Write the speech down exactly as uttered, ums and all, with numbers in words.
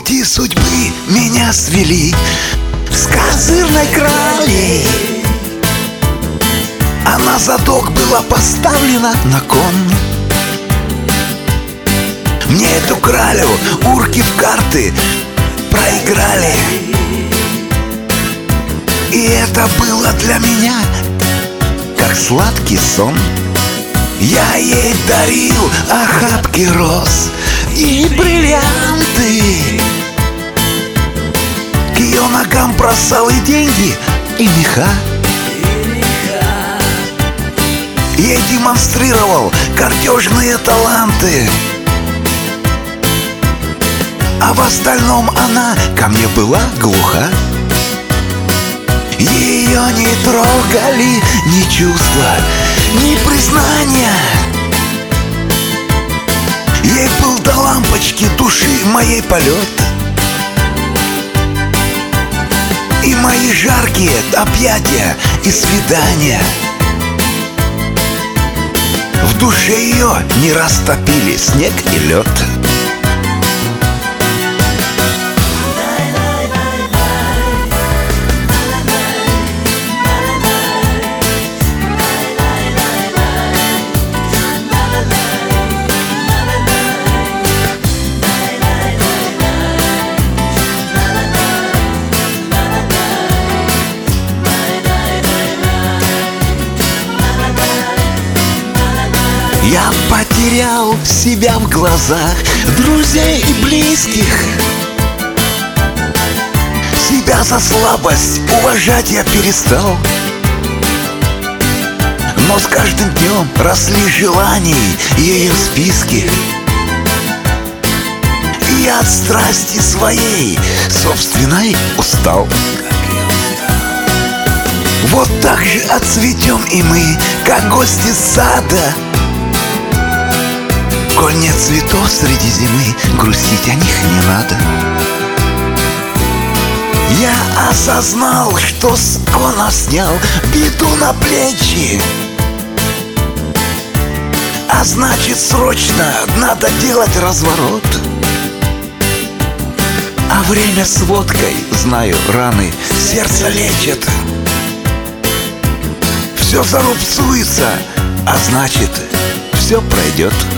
Пути судьбы меня свели с козырной крали, а на задок была поставлена на кон. Мне эту кралю урки в карты проиграли, и это было для меня как сладкий сон. Я ей дарил охапки роз и бриллианты, к ее ногам бросал и деньги, и меха. Ей демонстрировал картежные таланты, а в остальном она ко мне была глуха. Ее не трогали ни чувства, ни признания. Ей был до лампочки души моей полет, и мои жаркие объятия и свидания в душе ее не растопили снег и лед. Я потерял себя в глазах друзей и близких. Себя за слабость уважать я перестал, но с каждым днем росли желаний ее списки. И я от страсти своей собственной устал. Вот так же отцветем и мы, как гости сада. Коль нет цветов среди зимы, грустить о них не надо. Я осознал, что с кона снял беду на плечи, а значит срочно надо делать разворот. А время с водкой, знаю, раны сердце лечит. Все зарубцуется, а значит все пройдет.